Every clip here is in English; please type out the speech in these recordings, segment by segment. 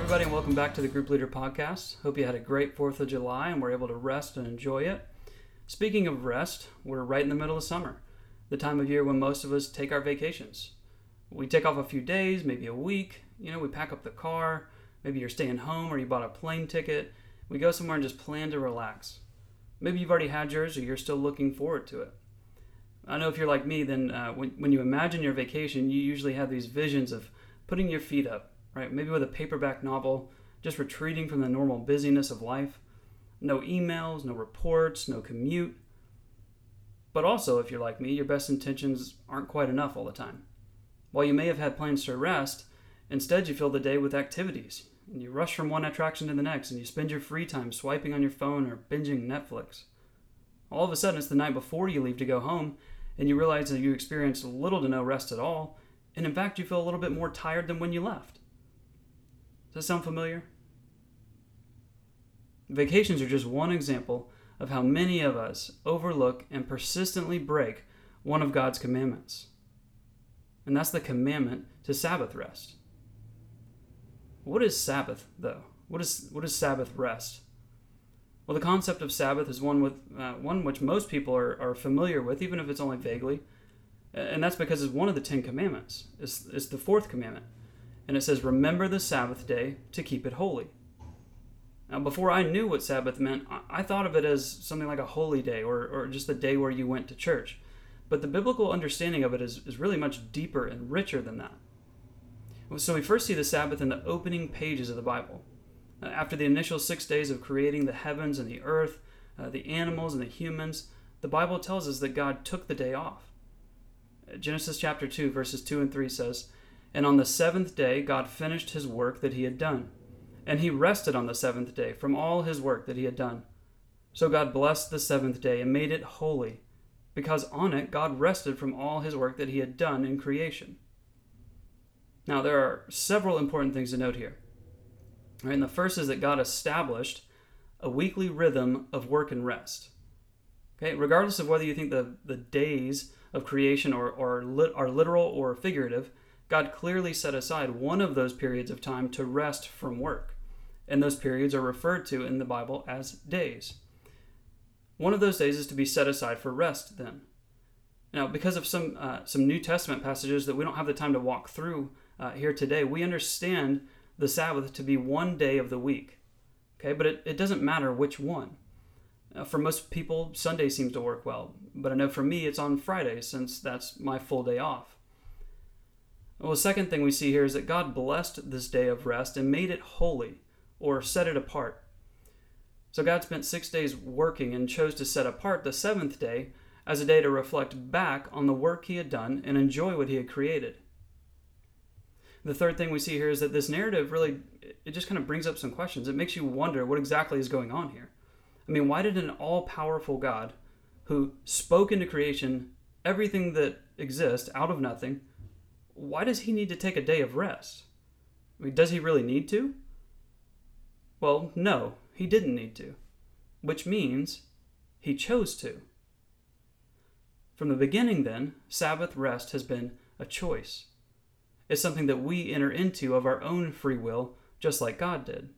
everybody, and welcome back to the Group Leader Podcast. Hope you had a great 4th of July and were able to rest and enjoy it. Speaking of rest, we're right in the middle of summer, the time of year when most of us take our vacations. We take off a few days, maybe a week. We pack up the car. Maybe you're staying home or you bought a plane ticket. We go somewhere and just plan to relax. Maybe you've already had yours or you're still looking forward to it. I know if you're like me, then when you imagine your vacation, you usually have these visions of putting your feet up, right? Maybe with a paperback novel, just retreating from the normal busyness of life. No emails, no reports, no commute. But also, if you're like me, your best intentions aren't quite enough all the time. While you may have had plans to rest, instead you fill the day with activities. And you rush from one attraction to the next, and you spend your free time swiping on your phone or binging Netflix. All of a sudden, it's the night before you leave to go home, and you realize that you experienced little to no rest at all, and in fact, you feel a little bit more tired than when you left. Does that sound familiar? Vacations are just one example of how many of us overlook and persistently break one of God's commandments. And that's the commandment to Sabbath rest. What is Sabbath, though? What is Sabbath rest? Well, the concept of Sabbath is one which most people are familiar with, even if it's only vaguely. And that's because it's one of the 10 commandments. It's the 4th commandment. And it says, remember the Sabbath day to keep it holy. Now, before I knew what Sabbath meant, I thought of it as something like a holy day or just a day where you went to church. But the biblical understanding of it is really much deeper and richer than that. So we first see the Sabbath in the opening pages of the Bible. After the initial 6 days of creating the heavens and the earth, the animals and the humans, the Bible tells us that God took the day off. Genesis chapter 2, verses 2 and 3 says, "And on the 7th day God finished his work that he had done. And he rested on the 7th day from all his work that he had done. So God blessed the 7th day and made it holy, because on it God rested from all his work that he had done in creation." Now, there are several important things to note here. All right, and the first is that God established a weekly rhythm of work and rest. Okay, regardless of whether you think the days of creation are literal or figurative, God clearly set aside one of those periods of time to rest from work. And those periods are referred to in the Bible as days. One of those days is to be set aside for rest then. Now, because of some New Testament passages that we don't have the time to walk through here today, we understand the Sabbath to be one day of the week. Okay, but it doesn't matter which one. For most people, Sunday seems to work well, but I know for me it's on Friday since that's my full day off. Well, the second thing we see here is that God blessed this day of rest and made it holy, or set it apart. So God spent 6 days working and chose to set apart the 7th day as a day to reflect back on the work he had done and enjoy what he had created. The third thing we see here is that this narrative really, it just kind of brings up some questions. It makes you wonder what exactly is going on here. I mean, why did an all-powerful God who spoke into creation everything that exists out of nothing, why does he need to take a day of rest? I mean, does he really need to? Well, no, he didn't need to, which means he chose to. From the beginning, then, Sabbath rest has been a choice. It's something that we enter into of our own free will, just like God did.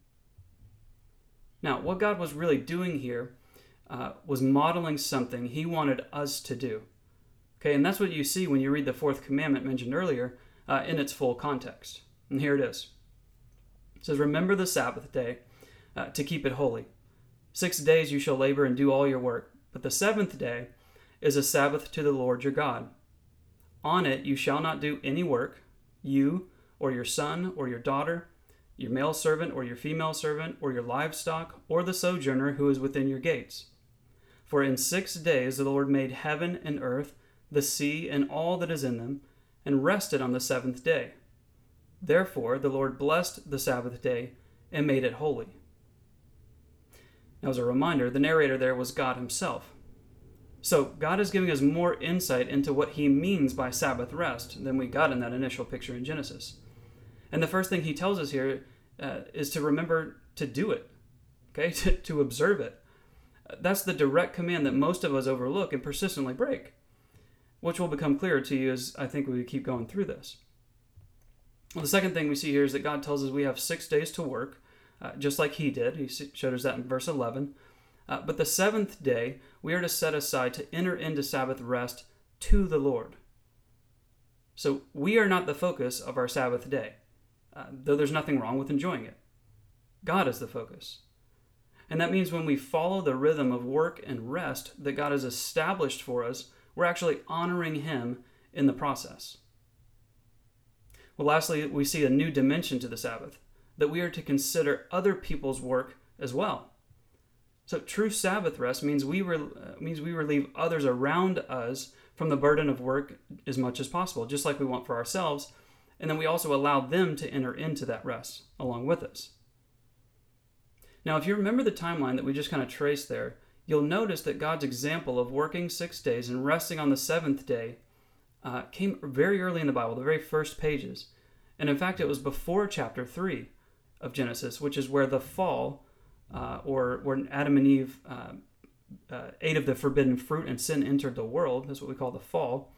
Now, what God was really doing here was modeling something he wanted us to do. Okay, and that's what you see when you read the 4th commandment mentioned earlier in its full context. And here it is. It says, "Remember the Sabbath day to keep it holy. 6 days you shall labor and do all your work, but the 7th day is a Sabbath to the Lord your God. On it you shall not do any work, you or your son or your daughter, your male servant or your female servant, or your livestock, or the sojourner who is within your gates. For in 6 days the Lord made heaven and earth, the sea, and all that is in them, and rested on the 7th day. Therefore the Lord blessed the Sabbath day and made it holy." Now, as a reminder, the narrator there was God himself. So God is giving us more insight into what he means by Sabbath rest than we got in that initial picture in Genesis. And the first thing he tells us here is to remember to do it, okay, to observe it. That's the direct command that most of us overlook and persistently break, which will become clearer to you as I think we keep going through this. Well, the second thing we see here is that God tells us we have 6 days to work, just like he did. He showed us that in verse 11. But the seventh day, we are to set aside to enter into Sabbath rest to the Lord. So we are not the focus of our Sabbath day, though there's nothing wrong with enjoying it. God is the focus. And that means when we follow the rhythm of work and rest that God has established for us, we're actually honoring him in the process. Well, lastly, we see a new dimension to the Sabbath, that we are to consider other people's work as well. So true Sabbath rest means we relieve others around us from the burden of work as much as possible, just like we want for ourselves, and then we also allow them to enter into that rest along with us. Now, if you remember the timeline that we just kind of traced there, you'll notice that God's example of working 6 days and resting on the seventh day came very early in the Bible, the very first pages. And in fact, it was before chapter 3 of Genesis, which is where the fall, or when Adam and Eve ate of the forbidden fruit and sin entered the world. That's what we call the fall.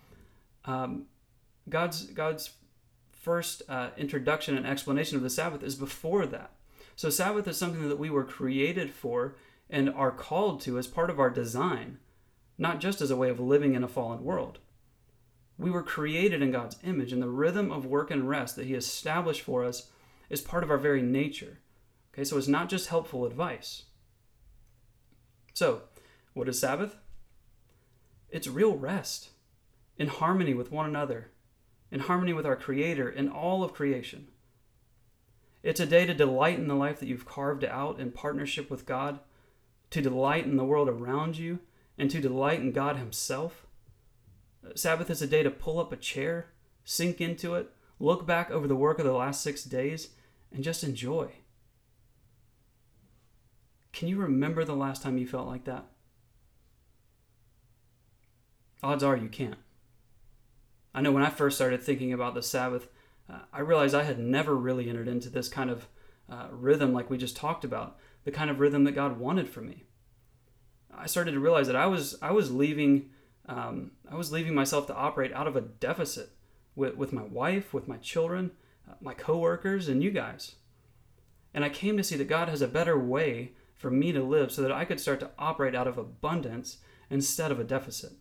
God's first introduction and explanation of the Sabbath is before that. So Sabbath is something that we were created for and are called to as part of our design, not just as a way of living in a fallen world. We were created in God's image, and the rhythm of work and rest that he established for us is part of our very nature. Okay, so it's not just helpful advice. So, what is Sabbath? It's real rest, in harmony with one another, in harmony with our Creator and all of creation. It's a day to delight in the life that you've carved out in partnership with God, to delight in the world around you, and to delight in God himself. Sabbath is a day to pull up a chair, sink into it, look back over the work of the last 6 days, and just enjoy. Can you remember the last time you felt like that? Odds are you can't. I know when I first started thinking about the Sabbath, I realized I had never really entered into this kind of rhythm like we just talked about, the kind of rhythm that God wanted for me. I started to realize that I was leaving myself to operate out of a deficit with my wife, with my children, my coworkers, and you guys. And I came to see that God has a better way for me to live so that I could start to operate out of abundance instead of a deficit.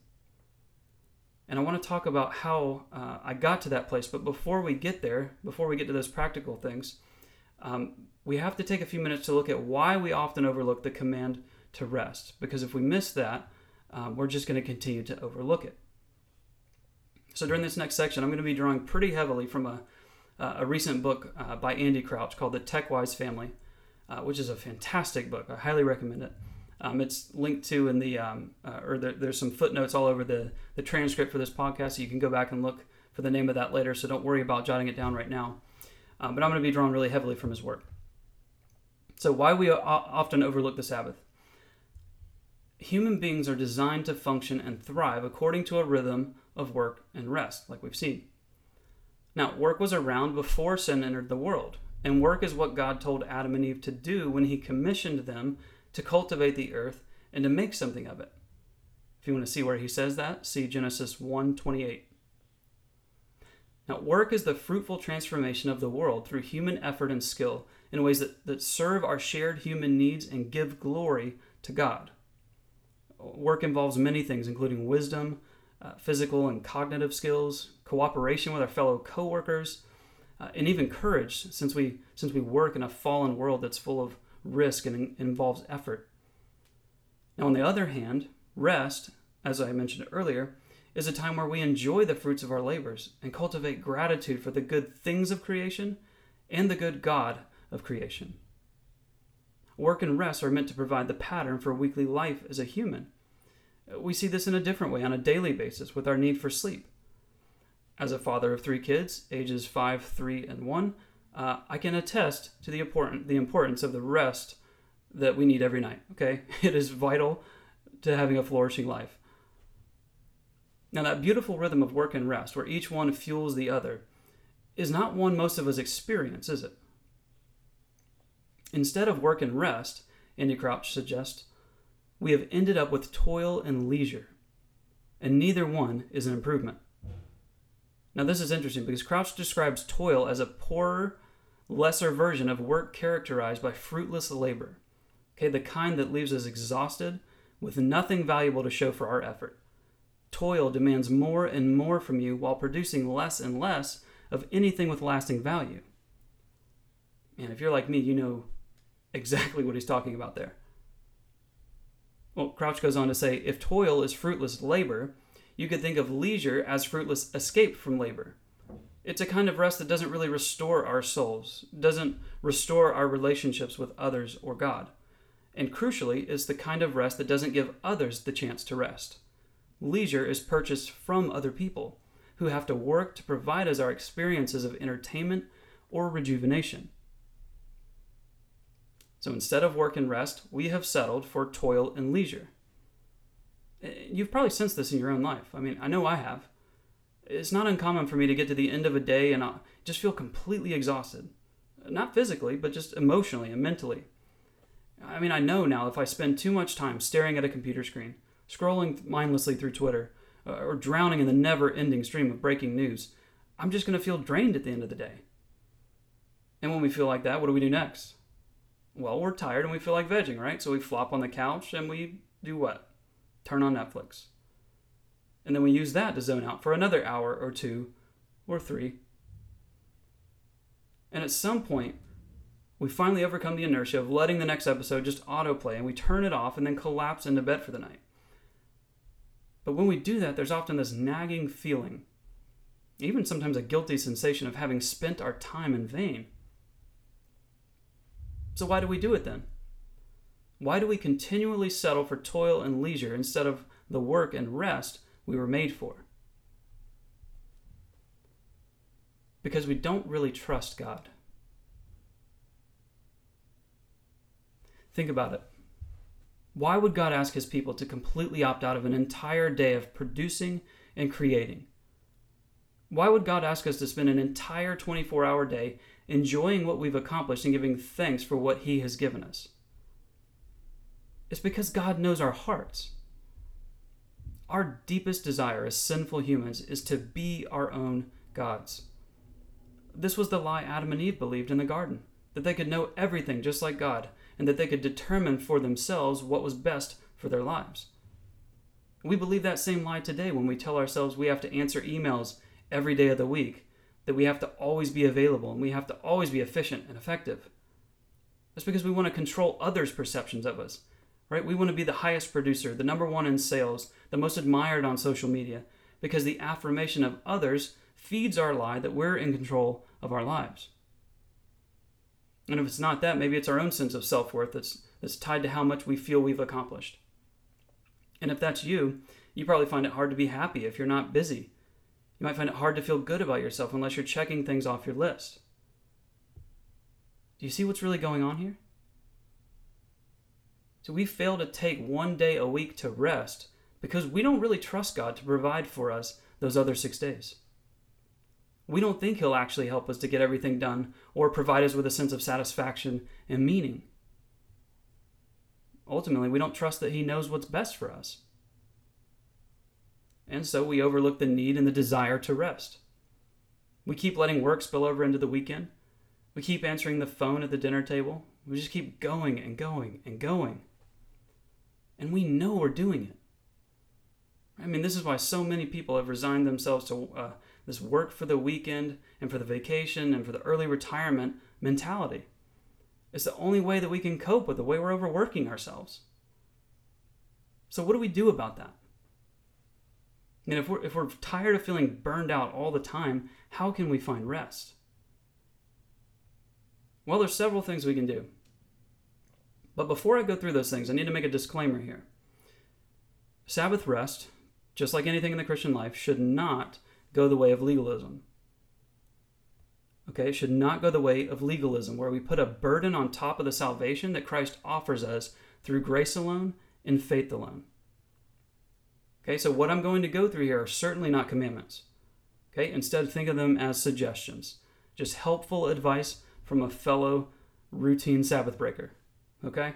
And I want to talk about how I got to that place. But before we get there, before we get to those practical things, we have to take a few minutes to look at why we often overlook the command to rest. Because if we miss that, we're just going to continue to overlook it. So during this next section, I'm going to be drawing pretty heavily from a recent book by Andy Crouch called The TechWise Family, which is a fantastic book. I highly recommend it. It's linked to in the, there's some footnotes all over the transcript for this podcast, so you can go back and look for the name of that later, so don't worry about jotting it down right now. But I'm going to be drawing really heavily from his work. So why we often overlook the Sabbath. Human beings are designed to function and thrive according to a rhythm of work and rest, like we've seen. Now, work was around before sin entered the world, and work is what God told Adam and Eve to do when he commissioned them to cultivate the earth and to make something of it. If you want to see where he says that, see Genesis 1:28. Now, work is the fruitful transformation of the world through human effort and skill in ways that serve our shared human needs and give glory to God. Work involves many things, including wisdom, physical and cognitive skills, cooperation with our fellow coworkers, and even courage, since we work in a fallen world that's full of risk and involves effort. Now, on the other hand, rest, as I mentioned earlier, is a time where we enjoy the fruits of our labors and cultivate gratitude for the good things of creation and the good God of creation. Work and rest are meant to provide the pattern for weekly life as a human. We see this in a different way on a daily basis with our need for sleep. As a father of 3 kids, ages 5, 3, and 1, I can attest to the importance of the rest that we need every night, okay? It is vital to having a flourishing life. Now, that beautiful rhythm of work and rest, where each one fuels the other, is not one most of us experience, is it? Instead of work and rest, Andy Crouch suggests, we have ended up with toil and leisure, and neither one is an improvement. Now, this is interesting because Crouch describes toil as a poorer, lesser version of work characterized by fruitless labor. Okay, the kind that leaves us exhausted with nothing valuable to show for our effort. Toil demands more and more from you while producing less and less of anything with lasting value. And if you're like me, you know exactly what he's talking about there. Well, Crouch goes on to say, if toil is fruitless labor, you could think of leisure as fruitless escape from labor. It's a kind of rest that doesn't really restore our souls, doesn't restore our relationships with others or God. And crucially, is the kind of rest that doesn't give others the chance to rest. Leisure is purchased from other people who have to work to provide us our experiences of entertainment or rejuvenation. So instead of work and rest, we have settled for toil and leisure. You've probably sensed this in your own life. I mean, I know I have. It's not uncommon for me to get to the end of a day and I'll just feel completely exhausted. Not physically, but just emotionally and mentally. I mean, I know now if I spend too much time staring at a computer screen, scrolling mindlessly through Twitter, or drowning in the never-ending stream of breaking news, I'm just going to feel drained at the end of the day. And when we feel like that, what do we do next? Well, we're tired and we feel like vegging, right? So we flop on the couch and we do what? Turn on Netflix. And then we use that to zone out for another hour or 2 or 3. And at some point, we finally overcome the inertia of letting the next episode just autoplay and we turn it off and then collapse into bed for the night. But when we do that, there's often this nagging feeling, even sometimes a guilty sensation of having spent our time in vain. So why do we do it then? Why do we continually settle for toil and leisure instead of the work and rest we were made for? Because we don't really trust God. Think about it. Why would God ask his people to completely opt out of an entire day of producing and creating? Why would God ask us to spend an entire 24-hour day enjoying what we've accomplished and giving thanks for what he has given us? It's because God knows our hearts. Our deepest desire as sinful humans is to be our own gods. This was the lie Adam and Eve believed in the garden, that they could know everything just like God, and that they could determine for themselves what was best for their lives. We believe that same lie today when we tell ourselves we have to answer emails every day of the week, that we have to always be available, and we have to always be efficient and effective. That's because we want to control others' perceptions of us, right? We want to be the highest producer, the number one in sales, the most admired on social media, because the affirmation of others feeds our lie that we're in control of our lives. And if it's not that, maybe it's our own sense of self-worth that's tied to how much we feel we've accomplished. And if that's you, you probably find it hard to be happy if you're not busy. You might find it hard to feel good about yourself unless you're checking things off your list. Do you see what's really going on here? So we fail to take one day a week to rest because we don't really trust God to provide for us those other 6 days. We don't think he'll actually help us to get everything done or provide us with a sense of satisfaction and meaning. Ultimately, we don't trust that he knows what's best for us. And so we overlook the need and the desire to rest. We keep letting work spill over into the weekend. We keep answering the phone at the dinner table. We just keep going and going and going. And we know we're doing it. I mean, this is why so many people have resigned themselves to this work for the weekend and for the vacation and for the early retirement mentality. It's the only way that we can cope with the way we're overworking ourselves. So what do we do about that? And if we're tired of feeling burned out all the time, how can we find rest? Well, there's several things we can do. But before I go through those things, I need to make a disclaimer here. Sabbath rest, just like anything in the Christian life, should not go the way of legalism. Okay, it should not go the way of legalism, where we put a burden on top of the salvation that Christ offers us through grace alone and faith alone. Okay, so what I'm going to go through here are certainly not commandments. Okay, instead think of them as suggestions, just helpful advice from a fellow routine Sabbath breaker. Okay?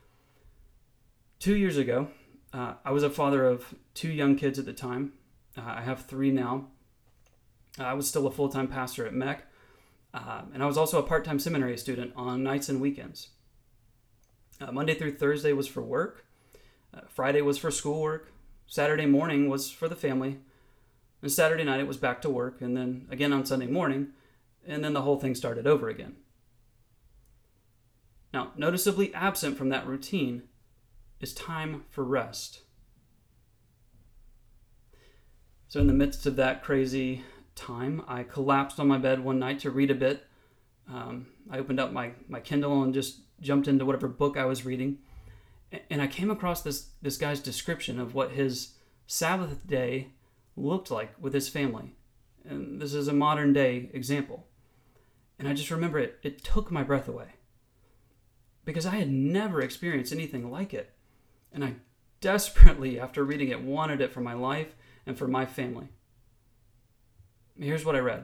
2 years ago, I was a father of 2 young kids at the time. I have 3 now. I was still a full-time pastor at MEC, and I was also a part-time seminary student on nights and weekends. Monday through Thursday was for work. Friday was for schoolwork. Saturday morning was for the family. And Saturday night it was back to work, and then again on Sunday morning, and then the whole thing started over again. Now, noticeably absent from that routine is time for rest. So in the midst of that crazy time, I collapsed on my bed one night to read a bit. I opened up my Kindle and just jumped into whatever book I was reading. And I came across this guy's description of what his Sabbath day looked like with his family. And this is a modern day example. And I just remember it took my breath away. Because I had never experienced anything like it. And I desperately, after reading it, wanted it for my life and for my family. Here's what I read.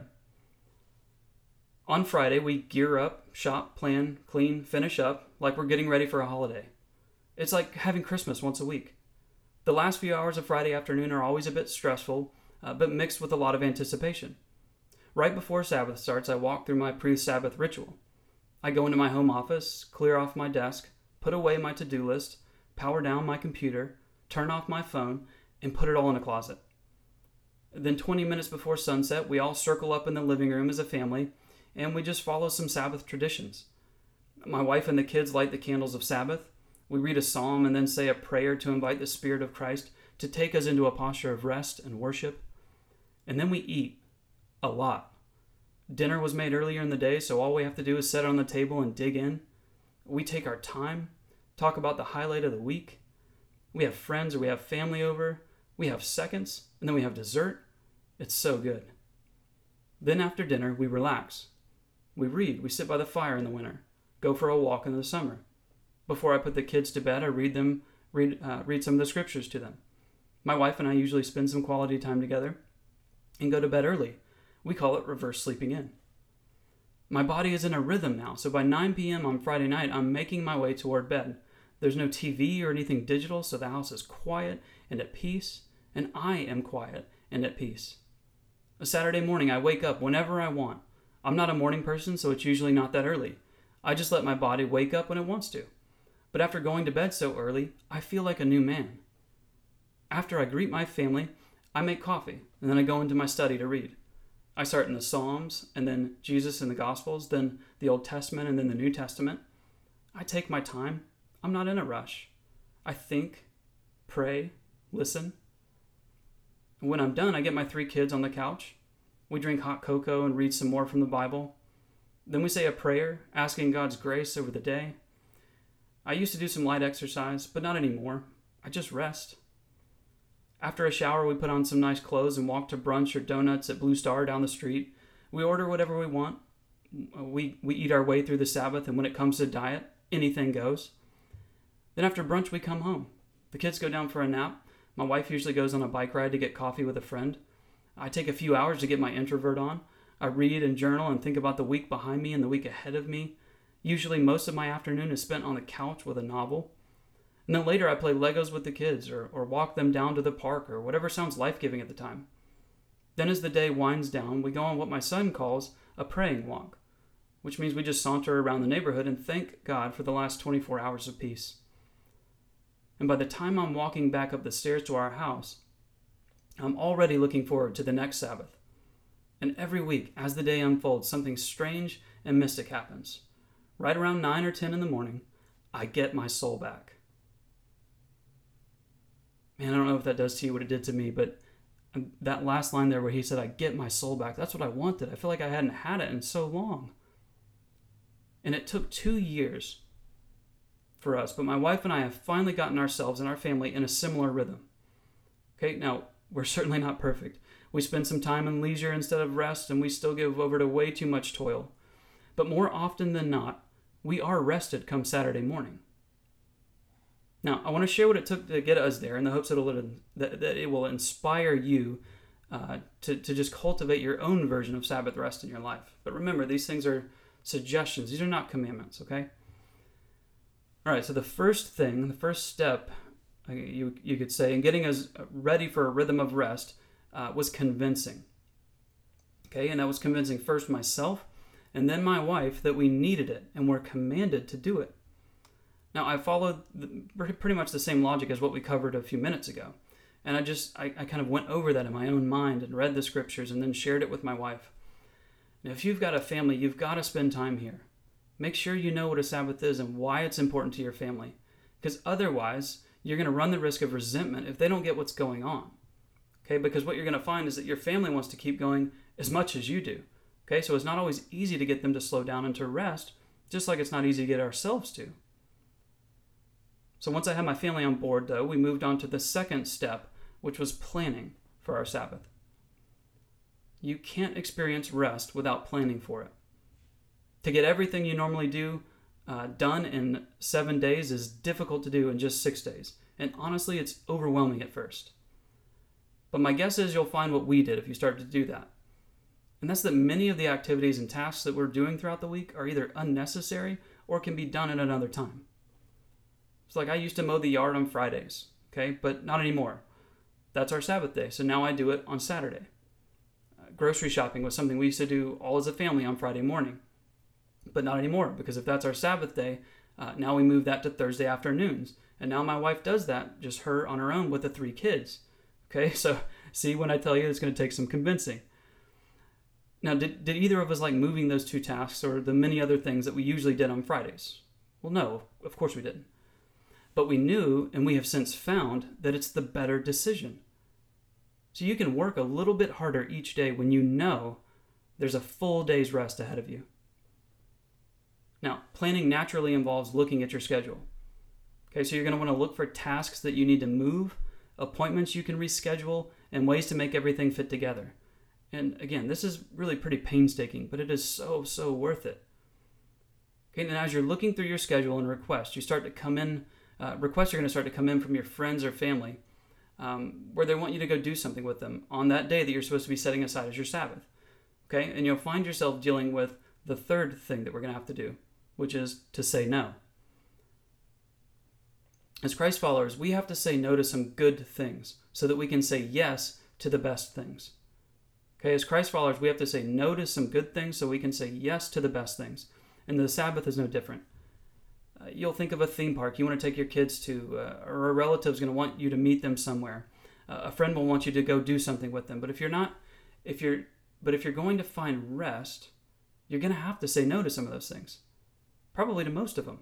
On Friday, we gear up, shop, plan, clean, finish up, like we're getting ready for a holiday. It's like having Christmas once a week. The last few hours of Friday afternoon are always a bit stressful, but mixed with a lot of anticipation. Right before Sabbath starts, I walk through my pre-Sabbath ritual. I go into my home office, clear off my desk, put away my to-do list, power down my computer, turn off my phone, and put it all in a closet. Then 20 minutes before sunset, we all circle up in the living room as a family, and we just follow some Sabbath traditions. My wife and the kids light the candles of Sabbath. We read a psalm and then say a prayer to invite the Spirit of Christ to take us into a posture of rest and worship. And then we eat a lot. Dinner was made earlier in the day, so all we have to do is sit on the table and dig in. We take our time, talk about the highlight of the week. We have friends or we have family over. We have seconds, and then we have dessert. It's so good. Then after dinner, we relax. We read. We sit by the fire in the winter. Go for a walk in the summer. Before I put the kids to bed, I read some of the scriptures to them. My wife and I usually spend some quality time together and go to bed early. We call it reverse sleeping in. My body is in a rhythm now, so by 9 p.m. on Friday night, I'm making my way toward bed. There's no TV or anything digital, so the house is quiet and at peace, and I am quiet and at peace. A Saturday morning, I wake up whenever I want. I'm not a morning person, so it's usually not that early. I just let my body wake up when it wants to. But after going to bed so early, I feel like a new man. After I greet my family, I make coffee, and then I go into my study to read. I start in the Psalms, and then Jesus in the Gospels, then the Old Testament, and then the New Testament. I take my time. I'm not in a rush. I think, pray, listen. And when I'm done, I get my 3 kids on the couch. We drink hot cocoa and read some more from the Bible. Then we say a prayer, asking God's grace over the day. I used to do some light exercise, but not anymore. I just rest. After a shower, we put on some nice clothes and walk to brunch or donuts at Blue Star down the street. We order whatever we want. We eat our way through the Sabbath, and when it comes to diet, anything goes. Then after brunch, we come home. The kids go down for a nap. My wife usually goes on a bike ride to get coffee with a friend. I take a few hours to get my introvert on. I read and journal and think about the week behind me and the week ahead of me. Usually most of my afternoon is spent on the couch with a novel. And then later I play Legos with the kids or walk them down to the park or whatever sounds life-giving at the time. Then as the day winds down, we go on what my son calls a praying walk, which means we just saunter around the neighborhood and thank God for the last 24 hours of peace. And by the time I'm walking back up the stairs to our house, I'm already looking forward to the next Sabbath. And every week, as the day unfolds, something strange and mystic happens. Right around 9 or 10 in the morning, I get my soul back. Man, I don't know if that does to you what it did to me, but that last line there where he said, I get my soul back, that's what I wanted. I feel like I hadn't had it in so long. And it took 2 years for us, but my wife and I have finally gotten ourselves and our family in a similar rhythm. Okay, now, we're certainly not perfect. We spend some time in leisure instead of rest, and we still give over to way too much toil. But more often than not, we are rested come Saturday morning. Now, I want to share what it took to get us there in the hopes that it will inspire you to just cultivate your own version of Sabbath rest in your life. But remember, these things are suggestions. These are not commandments, okay? All right, so the first step, you could say, in getting us ready for a rhythm of rest was convincing. Okay, and I was convincing first myself and then my wife that we needed it and were commanded to do it. Now, I followed pretty much the same logic as what we covered a few minutes ago. And I kind of went over that in my own mind and read the scriptures and then shared it with my wife. Now, if you've got a family, you've got to spend time here. Make sure you know what a Sabbath is and why it's important to your family. Because otherwise, you're going to run the risk of resentment if they don't get what's going on. Okay, because what you're going to find is that your family wants to keep going as much as you do. Okay, so it's not always easy to get them to slow down and to rest, just like it's not easy to get ourselves to. So once I had my family on board, though, we moved on to the second step, which was planning for our Sabbath. You can't experience rest without planning for it. To get everything you normally do done in 7 days is difficult to do in just 6 days. And honestly, it's overwhelming at first. But my guess is you'll find what we did if you start to do that. And that's that many of the activities and tasks that we're doing throughout the week are either unnecessary or can be done at another time. It's like I used to mow the yard on Fridays, okay, but not anymore. That's our Sabbath day, so now I do it on Saturday. Grocery shopping was something we used to do all as a family on Friday morning, but not anymore, because if that's our Sabbath day, now we move that to Thursday afternoons. And now my wife does that, just her on her own with the 3 kids. Okay, so see, when I tell you it's going to take some convincing. Now, did either of us like moving those 2 tasks or the many other things that we usually did on Fridays? Well, no, of course we didn't. But we knew, and we have since found, that it's the better decision. So you can work a little bit harder each day when you know there's a full day's rest ahead of you. Now, planning naturally involves looking at your schedule. Okay, so you're going to want to look for tasks that you need to move, appointments you can reschedule, and ways to make everything fit together. And again, this is really pretty painstaking, but it is so worth it. Okay, and as you're looking through your schedule and requests, requests are going to start to come in from your friends or family where they want you to go do something with them on that day that you're supposed to be setting aside as your Sabbath. Okay, and you'll find yourself dealing with the third thing that we're going to have to do, which is to say no. As Christ followers, we have to say no to some good things so that we can say yes to the best things. Okay, as Christ followers, we have to say no to some good things so we can say yes to the best things. And the Sabbath is no different. You'll think of a theme park you want to take your kids to, or a relative's going to want you to meet them somewhere. A friend will want you to go do something with them. But if you're going to find rest, you're going to have to say no to some of those things. Probably to most of them.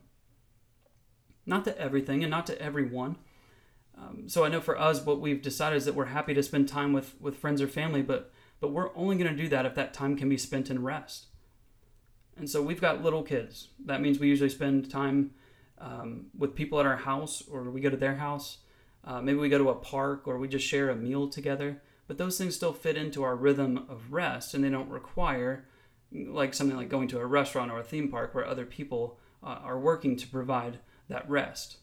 Not to everything and not to everyone. So I know for us, what we've decided is that we're happy to spend time with friends or family, but we're only going to do that if that time can be spent in rest. And so we've got little kids. That means we usually spend time with people at our house, or we go to their house. Maybe we go to a park, or we just share a meal together. But those things still fit into our rhythm of rest, and they don't require like something like going to a restaurant or a theme park where other people are working to provide that rest.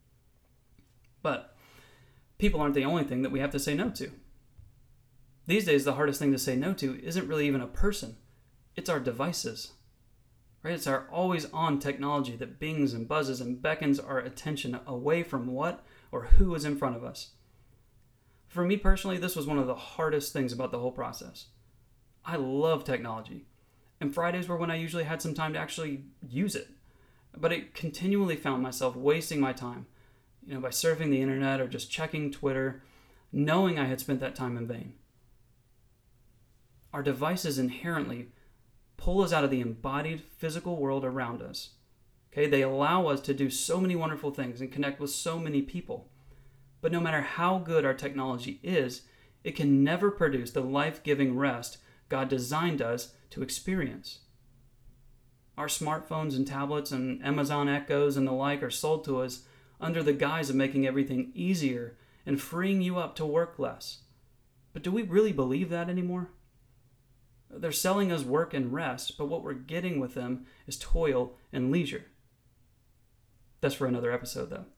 But people aren't the only thing that we have to say no to. These days, the hardest thing to say no to isn't really even a person. It's our devices. Right? It's our always-on technology that bings and buzzes and beckons our attention away from what or who is in front of us. For me personally, this was one of the hardest things about the whole process. I love technology, and Fridays were when I usually had some time to actually use it. But I continually found myself wasting my time, by surfing the internet or just checking Twitter, knowing I had spent that time in vain. Our devices inherently pull us out of the embodied physical world around us. Okay, they allow us to do so many wonderful things and connect with so many people. But no matter how good our technology is, it can never produce the life-giving rest God designed us to experience. Our smartphones and tablets and Amazon Echoes and the like are sold to us under the guise of making everything easier and freeing you up to work less. But do we really believe that anymore? They're selling us work and rest, but what we're getting with them is toil and leisure. That's for another episode, though.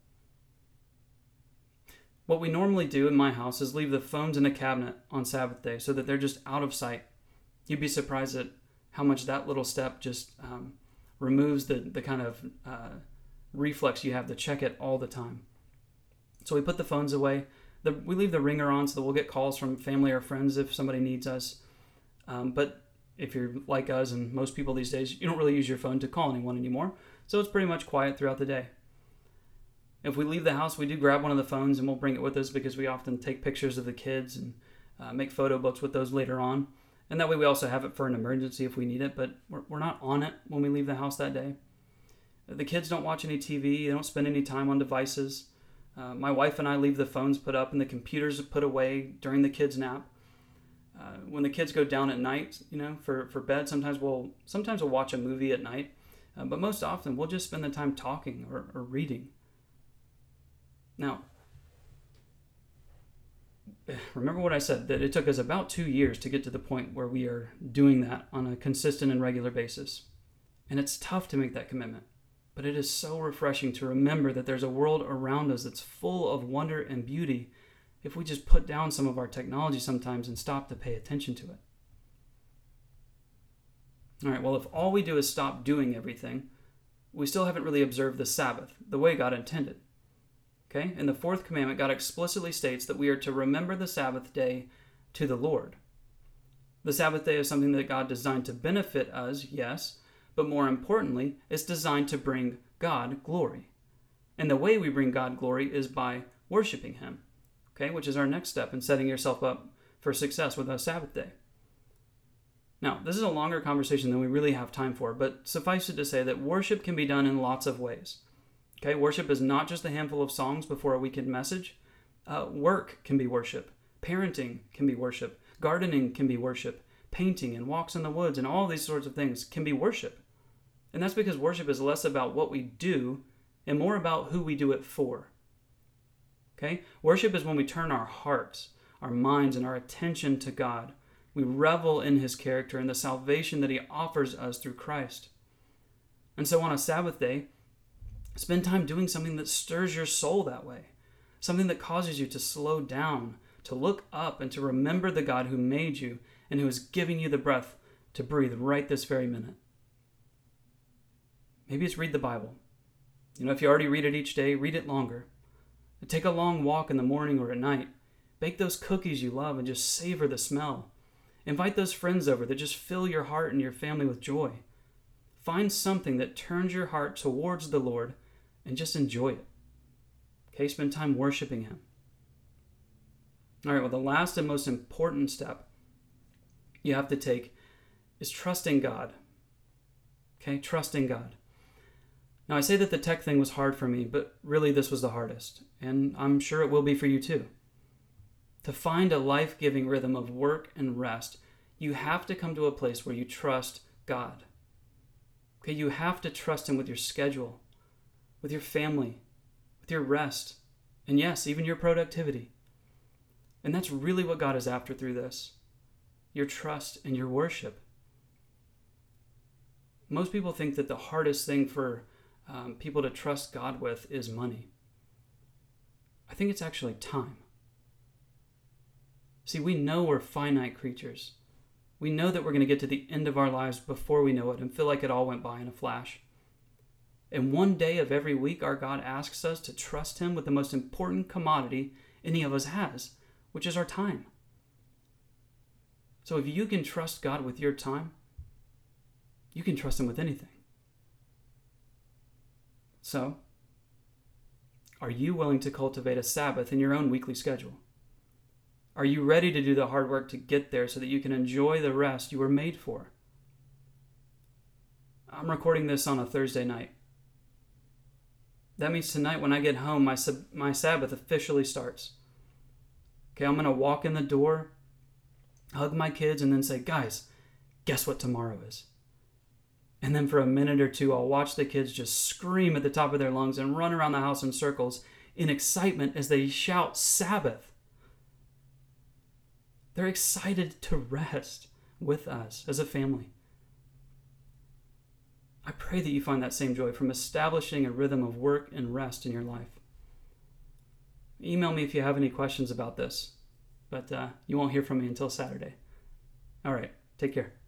What we normally do in my house is leave the phones in a cabinet on Sabbath day so that they're just out of sight. You'd be surprised at how much that little step just removes the kind of reflex you have to check it all the time. So we put the phones away. We leave the ringer on so that we'll get calls from family or friends if somebody needs us. But if you're like us and most people these days, you don't really use your phone to call anyone anymore. So it's pretty much quiet throughout the day. If we leave the house, we do grab one of the phones and we'll bring it with us because we often take pictures of the kids and make photo books with those later on. And that way we also have it for an emergency if we need it, but we're not on it when we leave the house that day. The kids don't watch any TV. They don't spend any time on devices. My wife and I leave the phones put up and the computers put away during the kids' nap. When the kids go down at night, for bed, sometimes we'll watch a movie at night. But most often we'll just spend the time talking or reading. Now, remember what I said, that it took us about 2 years to get to the point where we are doing that on a consistent and regular basis. And it's tough to make that commitment, but it is so refreshing to remember that there's a world around us that's full of wonder and beauty if we just put down some of our technology sometimes and stop to pay attention to it. All right, well, if all we do is stop doing everything, we still haven't really observed the Sabbath the way God intended. Okay? In the fourth commandment, God explicitly states that we are to remember the Sabbath day to the Lord. The Sabbath day is something that God designed to benefit us, yes, but more importantly, it's designed to bring God glory. And the way we bring God glory is by worshiping Him, okay, which is our next step in setting yourself up for success with a Sabbath day. Now, this is a longer conversation than we really have time for, but suffice it to say that worship can be done in lots of ways. Okay, worship is not just a handful of songs before a weekend message. Work can be worship. Parenting can be worship. Gardening can be worship. Painting and walks in the woods and all these sorts of things can be worship. And that's because worship is less about what we do and more about who we do it for. Okay? Worship is when we turn our hearts, our minds, and our attention to God. We revel in His character and the salvation that He offers us through Christ. And so on a Sabbath day, spend time doing something that stirs your soul that way. Something that causes you to slow down, to look up, and to remember the God who made you and who is giving you the breath to breathe right this very minute. Maybe it's read the Bible. If you already read it each day, read it longer. Take a long walk in the morning or at night. Bake those cookies you love and just savor the smell. Invite those friends over that just fill your heart and your family with joy. Find something that turns your heart towards the Lord and just enjoy it. Okay, spend time worshiping Him. All right, well, the last and most important step you have to take is trusting God. Okay, trusting God. Now, I say that the tech thing was hard for me, but really this was the hardest, and I'm sure it will be for you too. To find a life-giving rhythm of work and rest, you have to come to a place where you trust God. Okay, you have to trust Him with your schedule, with your family, with your rest, and yes, even your productivity. And that's really what God is after through this, your trust and your worship. Most people think that the hardest thing for people to trust God with is money. I think it's actually time. See, we know we're finite creatures. We know that we're going to get to the end of our lives before we know it and feel like it all went by in a flash. And one day of every week, our God asks us to trust Him with the most important commodity any of us has, which is our time. So if you can trust God with your time, you can trust Him with anything. So, are you willing to cultivate a Sabbath in your own weekly schedule? Are you ready to do the hard work to get there so that you can enjoy the rest you were made for? I'm recording this on a Thursday night. That means tonight when I get home, my Sabbath officially starts. Okay, I'm going to walk in the door, hug my kids, and then say, guys, guess what tomorrow is? And then for a minute or two, I'll watch the kids just scream at the top of their lungs and run around the house in circles in excitement as they shout Sabbath. They're excited to rest with us as a family. I pray that you find that same joy from establishing a rhythm of work and rest in your life. Email me if you have any questions about this, but you won't hear from me until Saturday. All right, take care.